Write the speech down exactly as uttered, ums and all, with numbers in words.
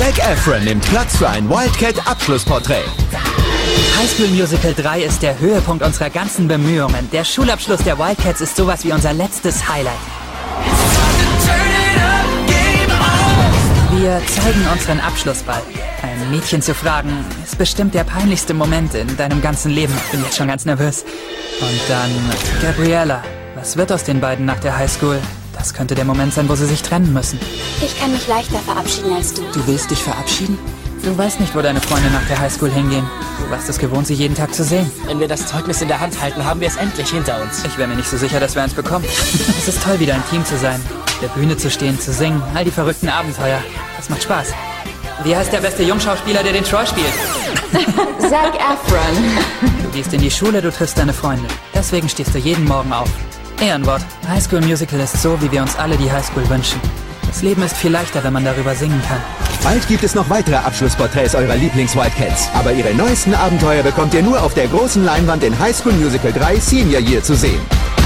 Zac Efron nimmt Platz für ein Wildcat-Abschlussporträt. High School Musical drei ist der Höhepunkt unserer ganzen Bemühungen. Der Schulabschluss der Wildcats ist sowas wie unser letztes Highlight. Wir zeigen unseren Abschlussball. Ein Mädchen zu fragen, ist bestimmt der peinlichste Moment in deinem ganzen Leben. Ich bin jetzt schon ganz nervös. Und dann Gabriella. Was wird aus den beiden nach der Highschool? Das könnte der Moment sein, wo sie sich trennen müssen. Ich kann mich leichter verabschieden als du. Du willst dich verabschieden? Du weißt nicht, wo deine Freunde nach der Highschool hingehen. Du warst es gewohnt, sie jeden Tag zu sehen. Wenn wir das Zeugnis in der Hand halten, haben wir es endlich hinter uns. Ich wäre mir nicht so sicher, dass wir eins bekommen. Es ist toll, wieder ein Team zu sein. Auf der Bühne zu stehen, zu singen, all die verrückten Abenteuer. Das macht Spaß. Wie heißt der beste Jungschauspieler, der den Troy spielt? Zac Efron. Du gehst in die Schule, du triffst deine Freunde. Deswegen stehst du jeden Morgen auf. Ehrenwort. High School Musical ist so, wie wir uns alle die Highschool wünschen. Das Leben ist viel leichter, wenn man darüber singen kann. Bald gibt es noch weitere Abschlussporträts eurer Lieblings-Wildcats. Aber ihre neuesten Abenteuer bekommt ihr nur auf der großen Leinwand in High School Musical drei Senior Year zu sehen.